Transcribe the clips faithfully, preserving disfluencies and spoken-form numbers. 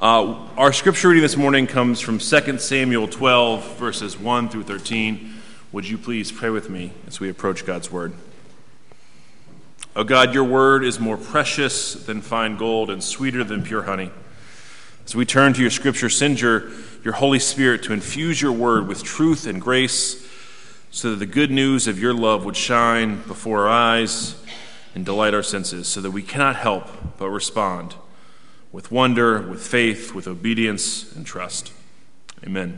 Uh, our scripture reading this morning comes from Second Samuel twelve, verses one through thirteen. Would you please pray with me as we approach God's word? O God, your word is more precious than fine gold and sweeter than pure honey. As we turn to your scripture, send your, your Holy Spirit to infuse your word with truth and grace so that the good news of your love would shine before our eyes and delight our senses, so that we cannot help but respond with wonder, with faith, with obedience, and trust. Amen.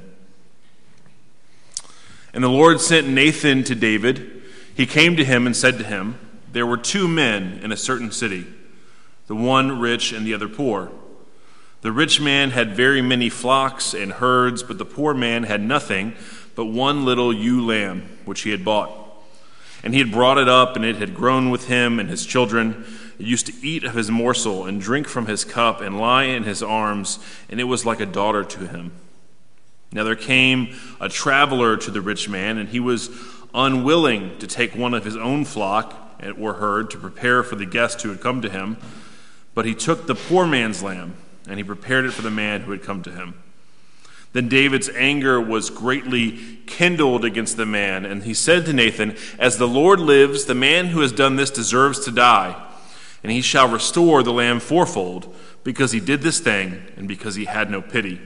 And the Lord sent Nathan to David. He came to him and said to him, "There were two men in a certain city, the one rich and the other poor. The rich man had very many flocks and herds, but the poor man had nothing but one little ewe lamb, which he had bought. And he had brought it up, and it had grown with him and his children. It used to eat of his morsel and drink from his cup and lie in his arms, and it was like a daughter to him. Now there came a traveler to the rich man, and he was unwilling to take one of his own flock or herd to prepare for the guest who had come to him. But he took the poor man's lamb, and he prepared it for the man who had come to him. Then David's anger was greatly kindled against the man, and he said to Nathan, 'As the Lord lives, the man who has done this deserves to die, and he shall restore the lamb fourfold, because he did this thing, and because he had no pity.'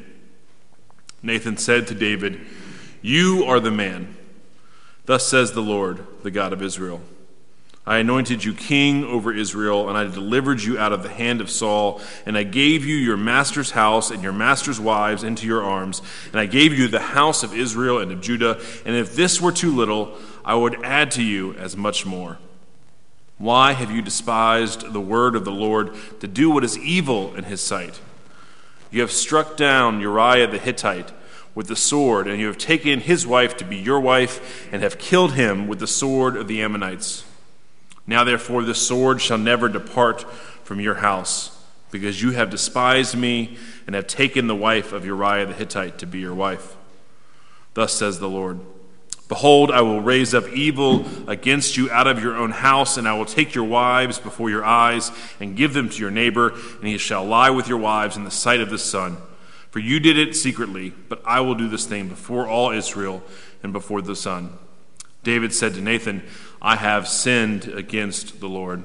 Nathan said to David, 'You are the man. Thus says the Lord, the God of Israel. I anointed you king over Israel, and I delivered you out of the hand of Saul, and I gave you your master's house and your master's wives into your arms, and I gave you the house of Israel and of Judah, and if this were too little, I would add to you as much more. Why have you despised the word of the Lord to do what is evil in his sight? You have struck down Uriah the Hittite with the sword, and you have taken his wife to be your wife, and have killed him with the sword of the Ammonites. Now therefore the sword shall never depart from your house, because you have despised me and have taken the wife of Uriah the Hittite to be your wife. Thus says the Lord, behold, I will raise up evil against you out of your own house, and I will take your wives before your eyes and give them to your neighbor, and he shall lie with your wives in the sight of the sun. For you did it secretly, but I will do this thing before all Israel and before the sun.' David said to Nathan, I have sinned against the Lord.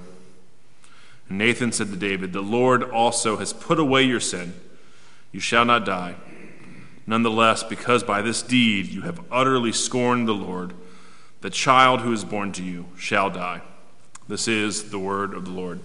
And Nathan said to David, the Lord also has put away your sin. You shall not die. Nonetheless, because by this deed you have utterly scorned the Lord, the child who is born to you shall die. This is the word of the Lord."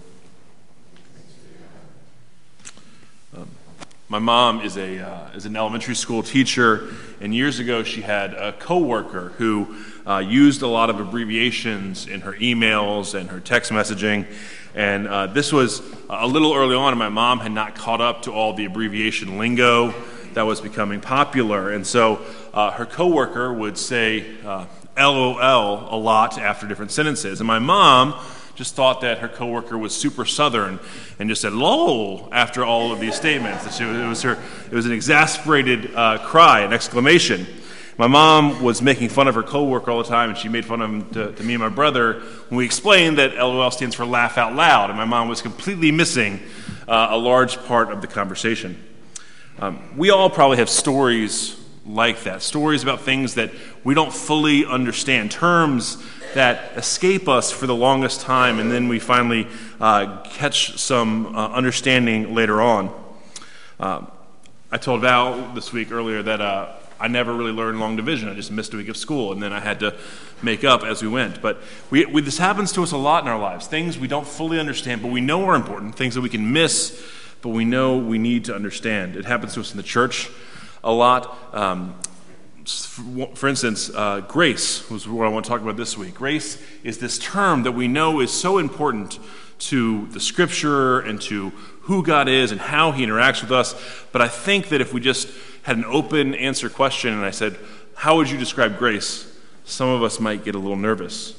Um, my mom is a uh, is an elementary school teacher, and years ago she had a coworker who uh, used a lot of abbreviations in her emails and her text messaging. And uh, this was a little early on, and my mom had not caught up to all the abbreviation lingo that was becoming popular. And so uh, her coworker would say uh, L O L a lot after different sentences. And my mom just thought that her coworker was super Southern and just said "lol" after all of these statements. It was her. It was an exasperated uh, cry, an exclamation. My mom was making fun of her coworker all the time, and she made fun of him to, to me and my brother when we explained that L O L stands for laugh out loud, and my mom was completely missing uh, a large part of the conversation. Um, we all probably have stories like that, stories about things that we don't fully understand, terms that escape us for the longest time, and then we finally uh, catch some uh, understanding later on. Uh, I told Val this week earlier that uh, I never really learned long division. I just missed a week of school, and then I had to make up as we went. But we, we, this happens to us a lot in our lives, things we don't fully understand, but we know are important, things that we can miss, but we know we need to understand. It happens to us in the church a lot. Um, for instance, uh, grace was what I want to talk about this week. Grace is this term that we know is so important to the Scripture and to who God is and how He interacts with us. But I think that if we just had an open answer question and I said, how would you describe grace? Some of us might get a little nervous.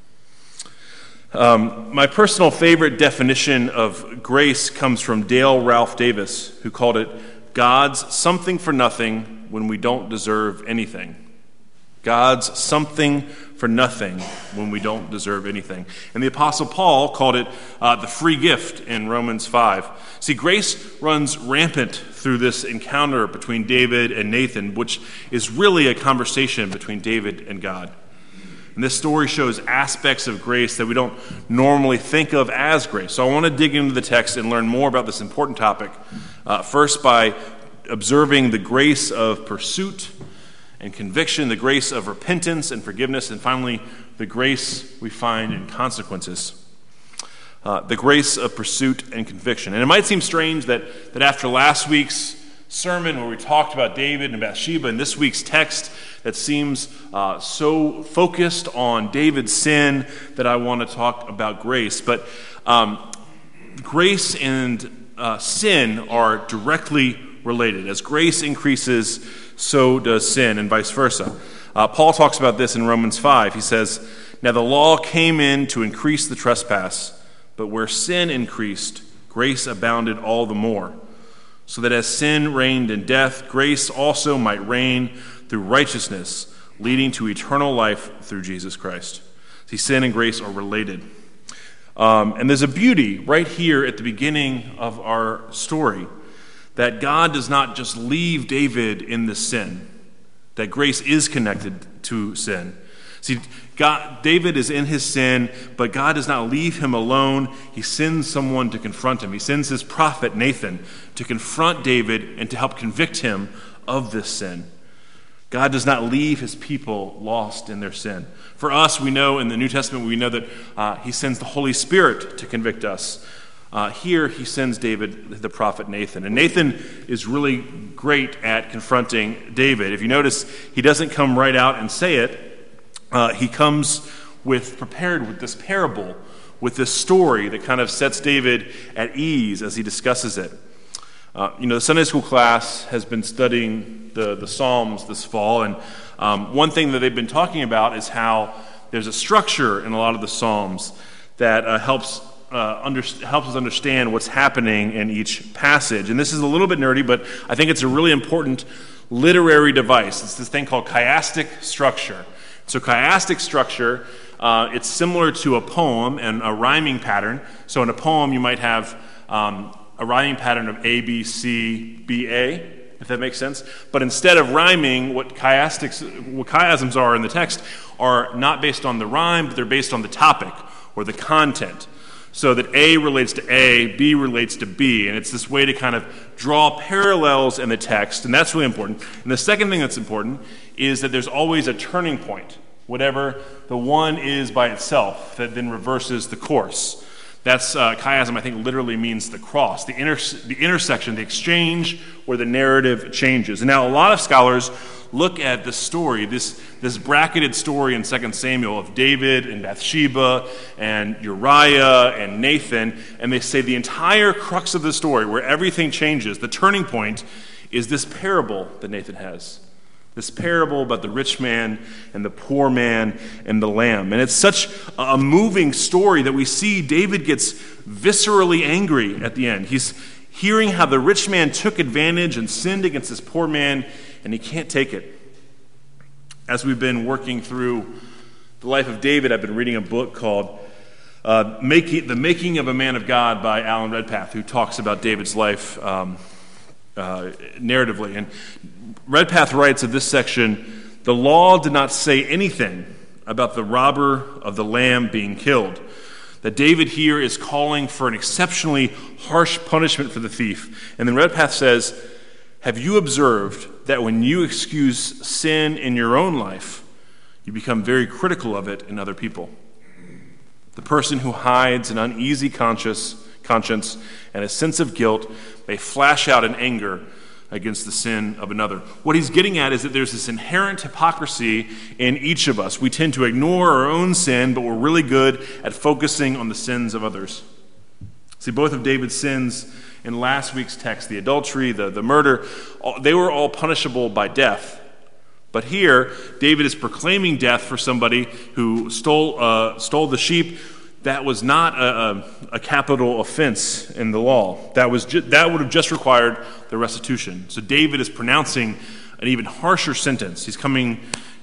Um, my personal favorite definition of grace comes from Dale Ralph Davis, who called it God's something for nothing when we don't deserve anything. God's something for nothing when we don't deserve anything. And the Apostle Paul called it uh, the free gift in Romans five. See, grace runs rampant through this encounter between David and Nathan, which is really a conversation between David and God. And this story shows aspects of grace that we don't normally think of as grace. So I want to dig into the text and learn more about this important topic. Uh, first, by observing the grace of pursuit and conviction, the grace of repentance and forgiveness, and finally, the grace we find in consequences. Uh, the grace of pursuit and conviction. And it might seem strange that, that after last week's sermon where we talked about David and Bathsheba, and this week's text that seems uh, so focused on David's sin, that I want to talk about grace. But um, grace and uh, sin are directly related. As grace increases, so does sin, and vice versa. Uh, Paul talks about this in Romans five. He says, "Now the law came in to increase the trespass, but where sin increased, grace abounded all the more. So that as sin reigned in death, grace also might reign through righteousness, leading to eternal life through Jesus Christ." See, sin and grace are related. Um, and there's a beauty right here at the beginning of our story, that God does not just leave David in this sin, that grace is connected to sin. See, God, David is in his sin, but God does not leave him alone. He sends someone to confront him. He sends his prophet Nathan to confront David and to help convict him of this sin. God does not leave his people lost in their sin. For us, we know in the New Testament, we know that uh, he sends the Holy Spirit to convict us. Uh, here, he sends David, the prophet Nathan. And Nathan is really great at confronting David. If you notice, he doesn't come right out and say it. Uh, he comes with prepared with this parable, with this story that kind of sets David at ease as he discusses it. Uh, you know, the Sunday school class has been studying the, the Psalms this fall, and um, one thing that they've been talking about is how there's a structure in a lot of the Psalms that uh, helps uh, under, helps us understand what's happening in each passage. And this is a little bit nerdy, but I think it's a really important literary device. It's this thing called chiastic structure. So chiastic structure, uh, it's similar to a poem and a rhyming pattern. So in a poem, you might have um, a rhyming pattern of A, B, C, B, A, if that makes sense. But instead of rhyming, what chiastics, what chiasms are in the text are not based on the rhyme, but they're based on the topic or the content. So that A relates to A, B relates to B, and it's this way to kind of draw parallels in the text, and that's really important. And the second thing that's important is that there's always a turning point, whatever the one is by itself, that then reverses the course. That's uh, chiasm, I think, literally means the cross, the, inter- the intersection, the exchange where the narrative changes. And now a lot of scholars look at this story, this, this bracketed story in Second Samuel of David and Bathsheba and Uriah and Nathan, and they say the entire crux of the story, where everything changes, the turning point, is this parable that Nathan has. This parable about the rich man and the poor man and the lamb. And it's such a moving story that we see David gets viscerally angry at the end. He's hearing how the rich man took advantage and sinned against this poor man, and he can't take it. As we've been working through the life of David, I've been reading a book called uh, Making, The Making of a Man of God by Alan Redpath, who talks about David's life um, uh, narratively. And Redpath writes of this section, "The law did not say anything about the robber of the lamb being killed. That David here is calling for an exceptionally harsh punishment for the thief." And then Redpath says, "Have you observed that when you excuse sin in your own life, you become very critical of it in other people? The person who hides an uneasy conscience, conscience and a sense of guilt may flash out in anger against the sin of another." What he's getting at is that there's this inherent hypocrisy in each of us. We tend to ignore our own sin, but we're really good at focusing on the sins of others. See, both of David's sins in last week's text, the adultery, the, the murder, they were all punishable by death. But here, David is proclaiming death for somebody who stole uh, stole the sheep. That was not a, a, a capital offense in the law. That was ju- that would have just required the restitution. So David is pronouncing an even harsher sentence. He's coming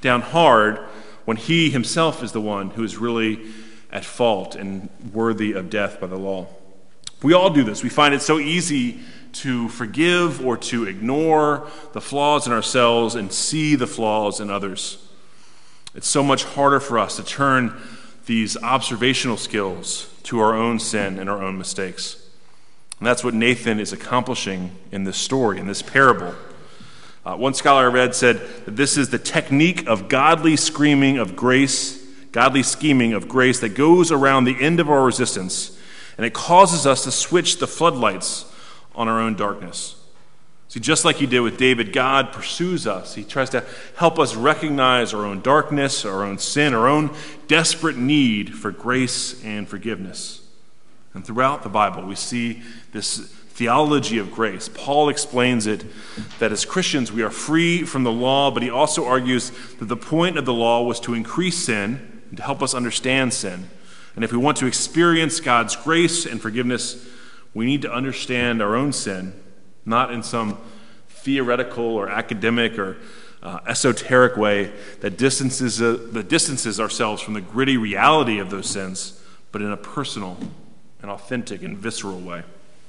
down hard when he himself is the one who is really at fault and worthy of death by the law. We all do this. We find it so easy to forgive or to ignore the flaws in ourselves and see the flaws in others. It's so much harder for us to turn these observational skills to our own sin and our own mistakes. And that's what Nathan is accomplishing in this story, in this parable. Uh, one scholar I read said that this is the technique of godly screaming of grace, godly scheming of grace that goes around the end of our resistance, and it causes us to switch the floodlights on our own darkness. See, just like he did with David, God pursues us. He tries to help us recognize our own darkness, our own sin, our own desperate need for grace and forgiveness. And throughout the Bible, we see this theology of grace. Paul explains it that as Christians, we are free from the law, but he also argues that the point of the law was to increase sin and to help us understand sin. And if we want to experience God's grace and forgiveness, we need to understand our own sin, not in some theoretical or academic or uh, esoteric way that distances, uh, that distances ourselves from the gritty reality of those sins, but in a personal and authentic and visceral way.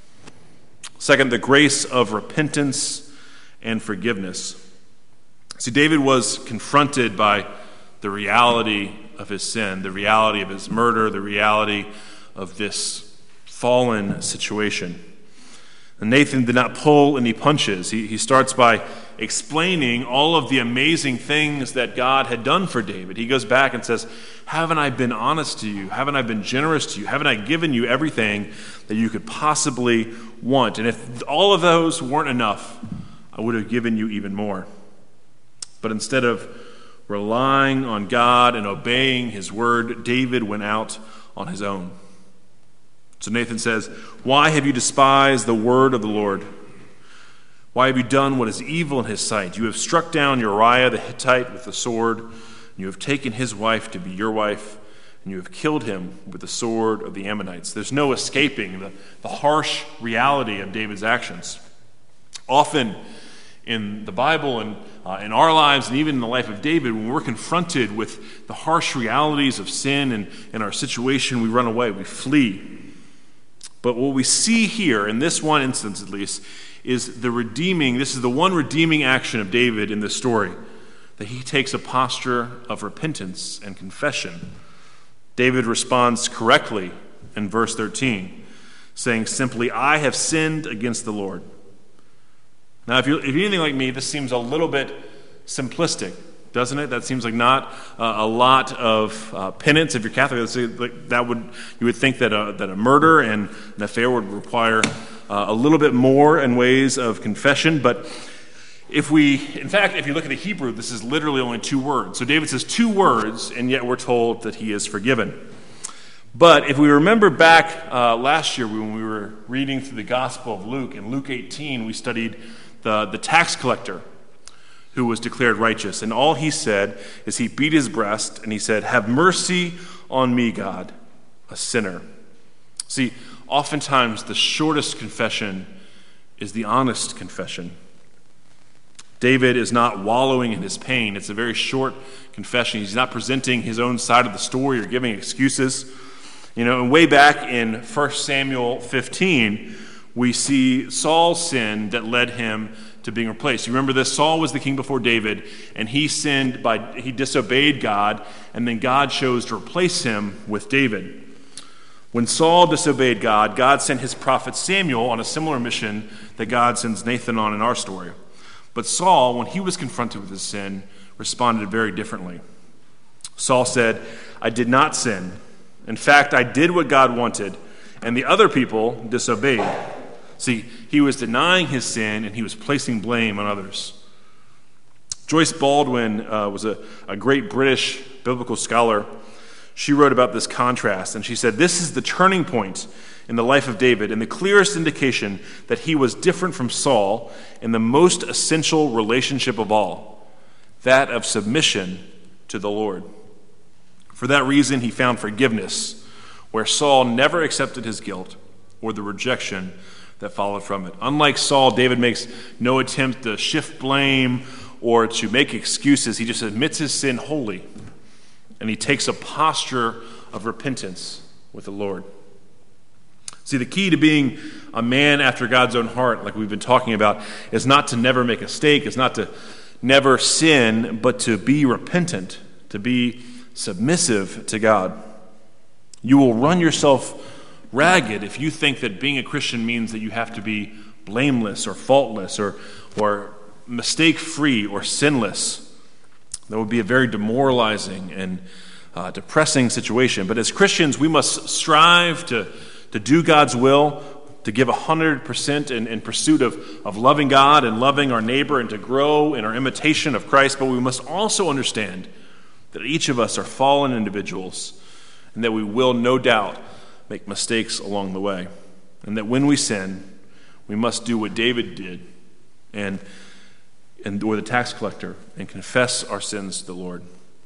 Second, the grace of repentance and forgiveness. See, David was confronted by the reality of his sin, the reality of his murder, the reality of this fallen situation. And Nathan did not pull any punches. He, he starts by explaining all of the amazing things that God had done for David. He goes back and says, haven't I been honest to you? Haven't I been generous to you? Haven't I given you everything that you could possibly want? And if all of those weren't enough, I would have given you even more. But instead of relying on God and obeying his word, David went out on his own. So Nathan says, why have you despised the word of the Lord? Why have you done what is evil in his sight? You have struck down Uriah the Hittite with the sword, and you have taken his wife to be your wife, and you have killed him with the sword of the Ammonites. There's no escaping the, the harsh reality of David's actions. Often in the Bible and uh, in our lives and even in the life of David, when we're confronted with the harsh realities of sin and, and our situation, we run away, we flee. But what we see here, in this one instance at least, is the redeeming, this is the one redeeming action of David in this story, that he takes a posture of repentance and confession. David responds correctly in verse thirteen, saying simply, I have sinned against the Lord. Now, if you're, if you're anything like me, this seems a little bit simplistic, doesn't it? That seems like not uh, a lot of uh, penance. If you're Catholic, like that would you would think that a, that a murder and an affair would require uh, a little bit more in ways of confession. But if we, in fact, if you look at the Hebrew, this is literally only two words. So David says two words, and yet we're told that he is forgiven. But if we remember back uh, last year when we were reading through the Gospel of Luke, in Luke eighteen, we studied the, the tax collector who was declared righteous. And all he said is he beat his breast and he said, have mercy on me, God, a sinner. See, oftentimes the shortest confession is the honest confession. David is not wallowing in his pain. It's a very short confession. He's not presenting his own side of the story or giving excuses. You know, and way back in First Samuel fifteen, we see Saul's sin that led him to being replaced. You remember this? Saul was the king before David, and he sinned by, he disobeyed God, and then God chose to replace him with David. When Saul disobeyed God, God sent his prophet Samuel on a similar mission that God sends Nathan on in our story. But Saul, when he was confronted with his sin, responded very differently. Saul said, I did not sin. In fact, I did what God wanted, and the other people disobeyed. See, he was denying his sin, and he was placing blame on others. Joyce Baldwin uh, was a, a great British biblical scholar. She wrote about this contrast, and she said, this is the turning point in the life of David and the clearest indication that he was different from Saul in the most essential relationship of all, that of submission to the Lord. For that reason, he found forgiveness, where Saul never accepted his guilt or the rejection that followed from it. Unlike Saul, David makes no attempt to shift blame or to make excuses. He just admits his sin wholly, and he takes a posture of repentance with the Lord. See, the key to being a man after God's own heart, like we've been talking about, is not to never make a mistake, is not to never sin, but to be repentant, to be submissive to God. You will run yourself ragged if you think that being a Christian means that you have to be blameless or faultless or, or mistake-free or sinless. That would be a very demoralizing and uh, depressing situation. But as Christians, we must strive to, to do God's will, to give one hundred percent in, in pursuit of, of loving God and loving our neighbor and to grow in our imitation of Christ. But we must also understand that each of us are fallen individuals and that we will no doubt make mistakes along the way. And that when we sin, we must do what David did and, and or the tax collector and confess our sins to the Lord.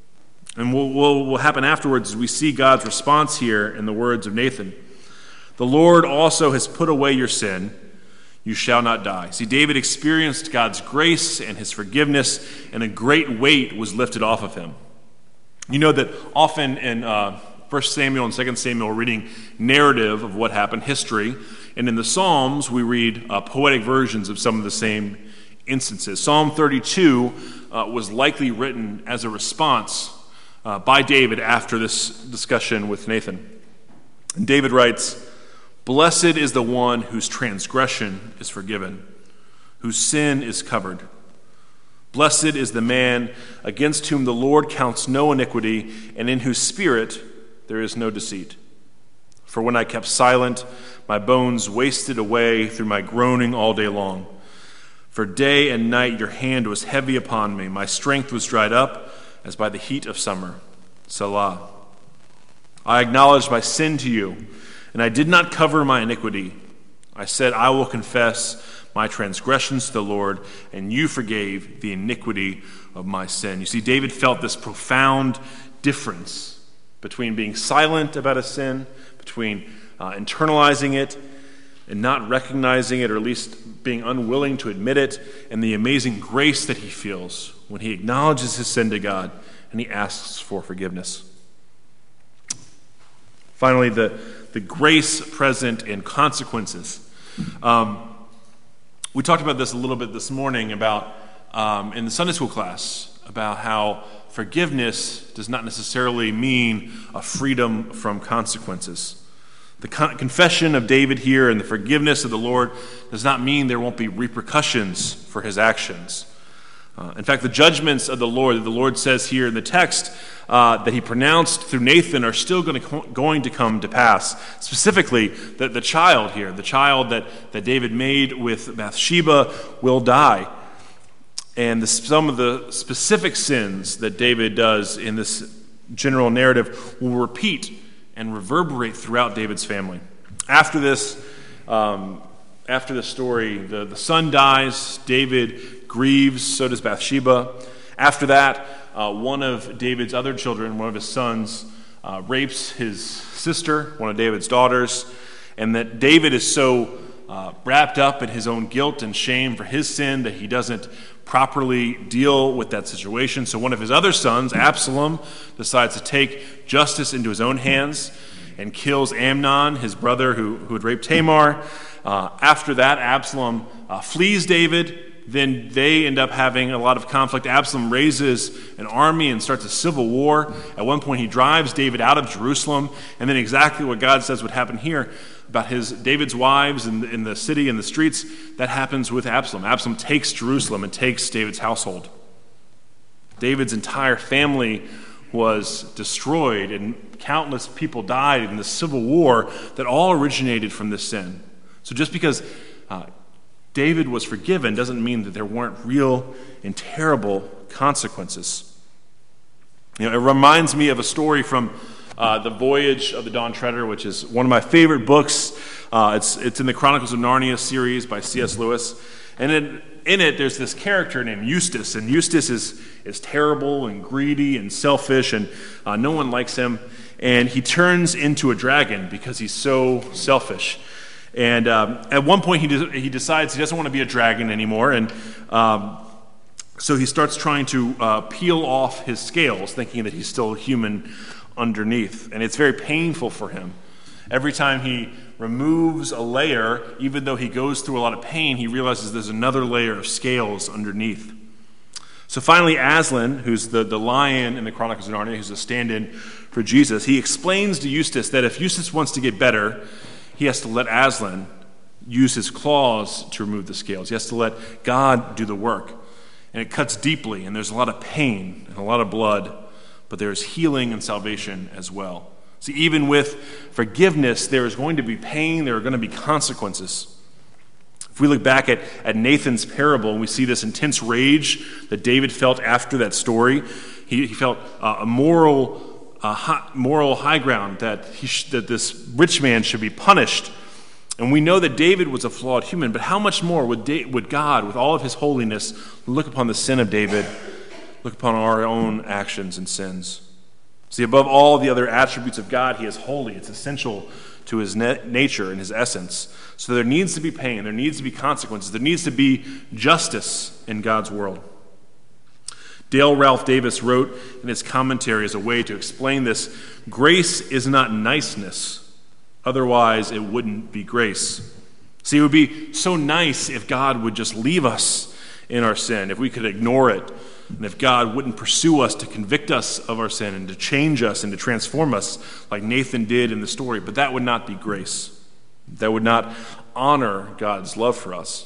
And what will, will happen afterwards is we see God's response here in the words of Nathan. The Lord also has put away your sin. You shall not die. See, David experienced God's grace and his forgiveness, and a great weight was lifted off of him. You know that often in uh, First Samuel and Second Samuel, we're reading narrative of what happened, history. And in the Psalms, we read uh, poetic versions of some of the same instances. Psalm thirty-two uh, was likely written as a response uh, by David after this discussion with Nathan. And David writes, "Blessed is the one whose transgression is forgiven, whose sin is covered. Blessed is the man against whom the Lord counts no iniquity, and in whose spirit there is no deceit. For when I kept silent, my bones wasted away through my groaning all day long. For day and night your hand was heavy upon me. My strength was dried up as by the heat of summer. Selah. I acknowledged my sin to you, and I did not cover my iniquity. I said, I will confess my transgressions to the Lord, and you forgave the iniquity of my sin." You see, David felt this profound difference between being silent about a sin, between uh, internalizing it and not recognizing it, or at least being unwilling to admit it, and the amazing grace that he feels when he acknowledges his sin to God and he asks for forgiveness. Finally, the, the grace present in consequences. Um, we talked about this a little bit this morning about um, in the Sunday school class, about how forgiveness does not necessarily mean a freedom from consequences. The con- confession of David here and the forgiveness of the Lord does not mean there won't be repercussions for his actions. Uh, in fact, the judgments of the Lord that the Lord says here in the text uh, that he pronounced through Nathan are still going to, co- going to come to pass. Specifically, the, the child here, the child that, that David made with Bathsheba will die. And the, some of the specific sins that David does in this general narrative will repeat and reverberate throughout David's family. After this, um, after this story, the, the son dies, David grieves, so does Bathsheba. After that, uh, one of David's other children, one of his sons, uh, rapes his sister, one of David's daughters, and that David is so uh, wrapped up in his own guilt and shame for his sin that he doesn't properly deal with that situation. So one of his other sons, Absalom, decides to take justice into his own hands and kills Amnon, his brother who, who had raped Tamar. Uh, after that, Absalom uh, flees David. Then they end up having a lot of conflict. Absalom raises an army and starts a civil war. At one point, he drives David out of Jerusalem. And then exactly what God says would happen here about his David's wives in the, in the city and the streets, that happens with Absalom. Absalom takes Jerusalem and takes David's household. David's entire family was destroyed, and countless people died in the civil war that all originated from this sin. So just because uh, David was forgiven doesn't mean that there weren't real and terrible consequences. You know, it reminds me of a story from uh, The Voyage of the Dawn Treader, which is one of my favorite books. Uh, it's it's in the Chronicles of Narnia series by C S Lewis. And in, in it, there's this character named Eustace, and Eustace is, is terrible and greedy and selfish, and uh, no one likes him. And he turns into a dragon because he's so selfish. And um, at one point, he de- he decides he doesn't want to be a dragon anymore, and um, So he starts trying to uh, peel off his scales, thinking that he's still human underneath. And it's very painful for him. Every time he removes a layer, even though he goes through a lot of pain, he realizes there's another layer of scales underneath. So finally, Aslan, who's the, the lion in the Chronicles of Narnia, who's a stand-in for Jesus, he explains to Eustace that if Eustace wants to get better, he has to let Aslan use his claws to remove the scales. He has to let God do the work. And it cuts deeply, and there's a lot of pain and a lot of blood, but there's healing and salvation as well. See, even with forgiveness, there is going to be pain, there are going to be consequences. If we look back at, at Nathan's parable, and we see this intense rage that David felt after that story, he, he felt uh, a moral, uh, high, moral high ground that, he sh- that this rich man should be punished. And we know that David was a flawed human, but how much more would, da- would God, with all of his holiness, look upon the sin of David, look upon our own actions and sins? See, above all the other attributes of God, he is holy. It's essential to his na- nature and his essence. So there needs to be pain. There needs to be consequences. There needs to be justice in God's world. Dale Ralph Davis wrote in his commentary as a way to explain this, grace is not niceness. Otherwise, it wouldn't be grace. See, it would be so nice if God would just leave us in our sin, if we could ignore it, and if God wouldn't pursue us to convict us of our sin and to change us and to transform us like Nathan did in the story. But that would not be grace. That would not honor God's love for us.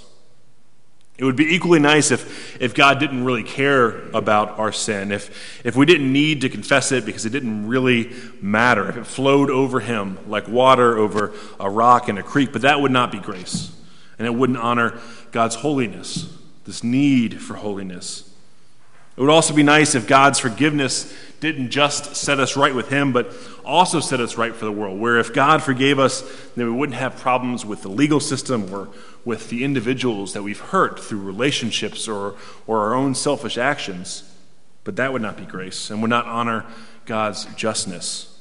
It would be equally nice if, if God didn't really care about our sin, if, if we didn't need to confess it because it didn't really matter, if it flowed over him like water over a rock in a creek. But that would not be grace, and it wouldn't honor God's holiness, this need for holiness. It would also be nice if God's forgiveness didn't just set us right with him, but also set us right for the world, where if God forgave us, then we wouldn't have problems with the legal system or with the individuals that we've hurt through relationships or, or our own selfish actions. But that would not be grace and would not honor God's justness.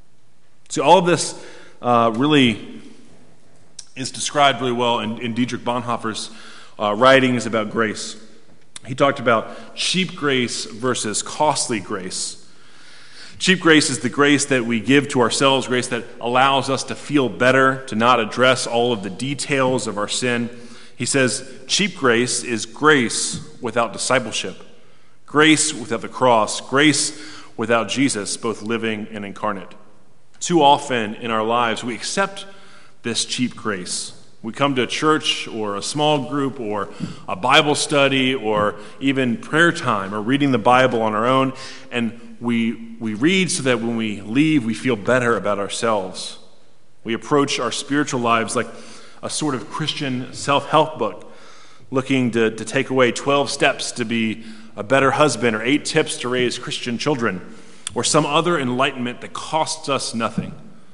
So all of this uh, really is described really well in, in Dietrich Bonhoeffer's uh, writings about grace. He talked about cheap grace versus costly grace. Cheap grace is the grace that we give to ourselves, grace that allows us to feel better, to not address all of the details of our sin. He says, cheap grace is grace without discipleship, grace without the cross, grace without Jesus, both living and incarnate. Too often in our lives, we accept this cheap grace. We come to a church or a small group or a Bible study or even prayer time or reading the Bible on our own, and we we read so that when we leave, we feel better about ourselves. We approach our spiritual lives like a sort of Christian self-help book, looking to, to take away twelve steps to be a better husband or eight tips to raise Christian children or some other enlightenment that costs us nothing.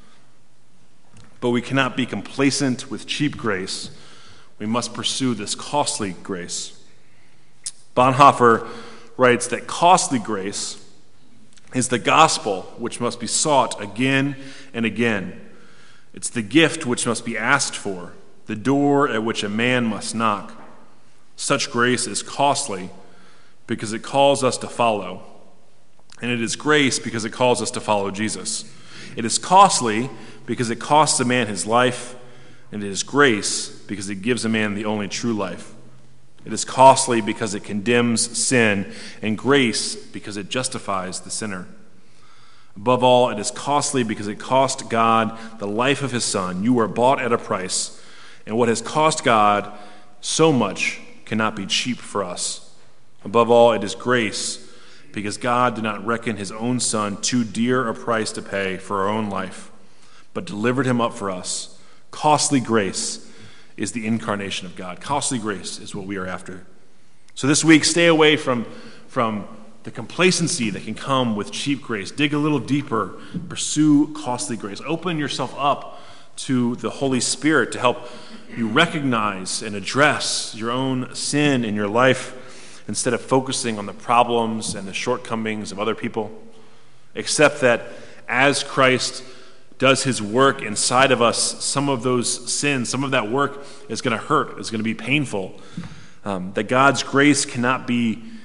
But we cannot be complacent with cheap grace. We must pursue this costly grace. Bonhoeffer writes that costly grace is the gospel which must be sought again and again. It's the gift which must be asked for, the door at which a man must knock. Such grace is costly because it calls us to follow, and it is grace because it calls us to follow Jesus. It is costly because it costs a man his life, and it is grace because it gives a man the only true life. It is costly because it condemns sin, and grace because it justifies the sinner. Above all, it is costly because it cost God the life of his Son. You are bought at a price, and what has cost God so much cannot be cheap for us. Above all, it is grace because God did not reckon his own Son too dear a price to pay for our own life, but delivered him up for us. Costly grace is the incarnation of God. Costly grace is what we are after. So this week, stay away from, from the complacency that can come with cheap grace. Dig a little deeper. Pursue costly grace. Open yourself up to the Holy Spirit to help you recognize and address your own sin in your life instead of focusing on the problems and the shortcomings of other people. Accept that as Christ does his work inside of us, some of those sins, some of that work is going to hurt, is going to be painful. Um, that God's grace cannot be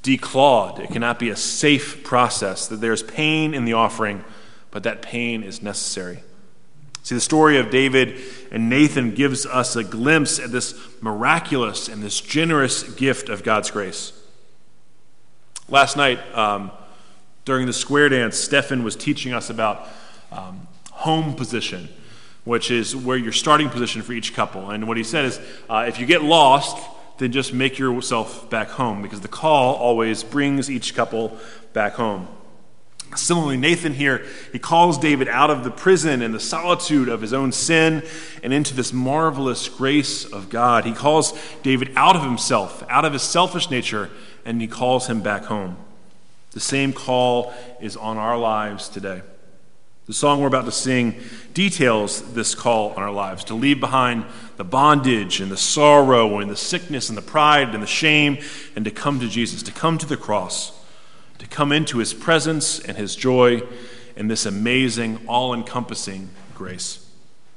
declawed. It cannot be a safe process, that there's pain in the offering, but that pain is necessary. See, the story of David and Nathan gives us a glimpse at this miraculous and this generous gift of God's grace. Last night, um, during the square dance, Stefan was teaching us about um, home position, which is where your starting position for each couple. And what he said is, uh, if you get lost, then just make yourself back home, because the call always brings each couple back home. Similarly, Nathan here, he calls David out of the prison and the solitude of his own sin and into this marvelous grace of God. He calls David out of himself, out of his selfish nature, and he calls him back home. The same call is on our lives today. The song we're about to sing details this call on our lives, to leave behind the bondage and the sorrow and the sickness and the pride and the shame, and to come to Jesus, to come to the cross, to come into his presence and his joy and this amazing, all-encompassing grace.